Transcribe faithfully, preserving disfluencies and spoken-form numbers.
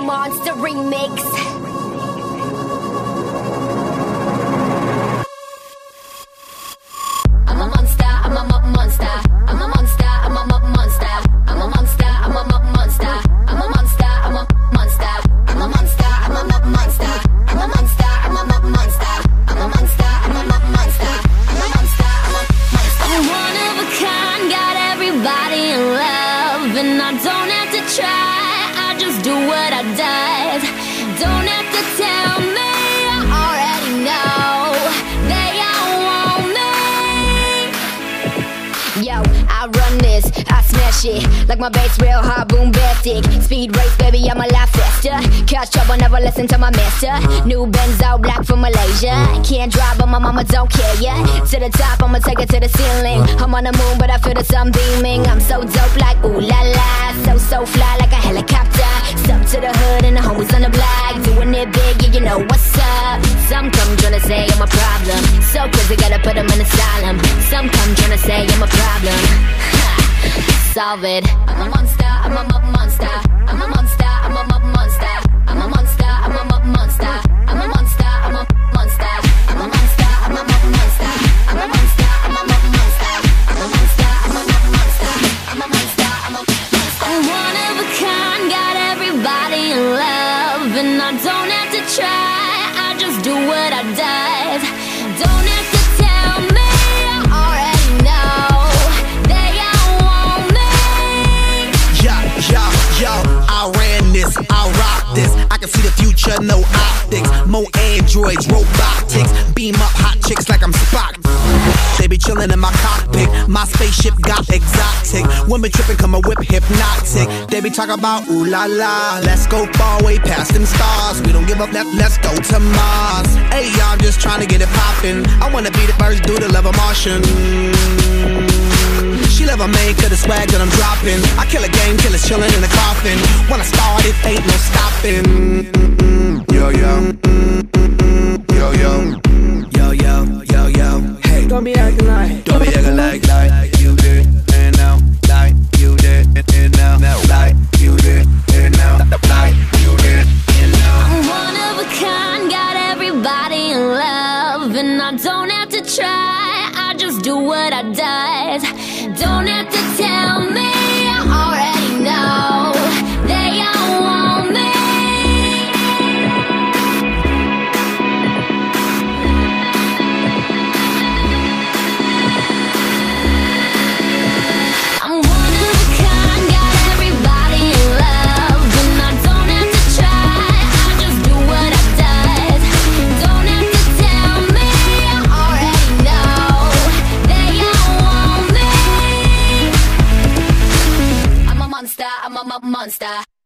Monster remix. I'm a monster, I'm a mo- monster. I'm a monster, I'm a mo- monster. I'm a monster, I'm a mo- monster. I'm a monster, I'm a monster. I'm a monster, I'm a mo- monster. I'm a monster, I'm a mo- monster. I'm a monster, I'm a mo- monster. I'm a monster, I'm a monster. I'm one of a kind, got everybody in love, and I don't have to try. I just do what I does. Don't have to tell me, I already know. They all want me. Yo, I run this, I smash it like my bass real hard, bombastic. Speed race, baby, I'm a lot faster. Catch up, I'll never listen to my master. New Benzo black from Malaysia. Can't drive, but my mama don't care, yeah. To the top, I'ma take it to the ceiling. I'm on the moon, but I feel the sun beaming. I'm so dope like ooh la la. So, so fly like a helicopter. Step to the hood and the homies on the block. Doing it big, yeah, you know what's up. Some come tryna say I'm a problem. So crazy, gotta put them in asylum. Some come tryna say I'm a problem. Solve it. I'm a monster, I'm a mo- monster. I'm a monster, I'm a mo- monster. I'm a monster, I'm a mo- monster. I'm a monster, I'm a monster. I'm a monster, I'm a mo- monster. I'm a monster, I'm a mo- monster. I'm a monster, I'm a mo- monster. I'm a monster, I'm a monster. I'm one of a kind, got everybody in love, and I don't have to try. I just do what I does. Don't have to tell me, I already know. They all want me. Yo, yo, yo, I ran this, I rock this. I can see the future, no optics. More androids, robotics. Beam up hot chicks like I'm Spock. They be chillin' in my cockpit. My spaceship got exotic. Women trippin', come a whip hypnotic. They be talking about ooh la la. Let's go far way past them stars. We don't give up, let, let's go to Mars. Hey, y'all, I'm just trying to get it poppin'. I wanna be the first dude to love a Martian. She love a man, cause the swag that I'm dropping. I kill a game, killers chillin' in the coffin. When I start, it ain't no stopping. Yo, yo. Yo, yo. Yo, yo, yo, yo. Hey, Don't be acting like, don't be acting like, like you did, and now, like you did, and now, now, like you did, and now, like you did, and now. I'm one of a kind, got everybody in love, and I don't have to try. I just do what I does. Don't have to tell me, I already know. They all want me. I'm one of a kind, got everybody in love, and I don't have to try. I just do what I does. Don't have to tell me, I already know. They all want me. I'm a monster, I'm a mo- monster.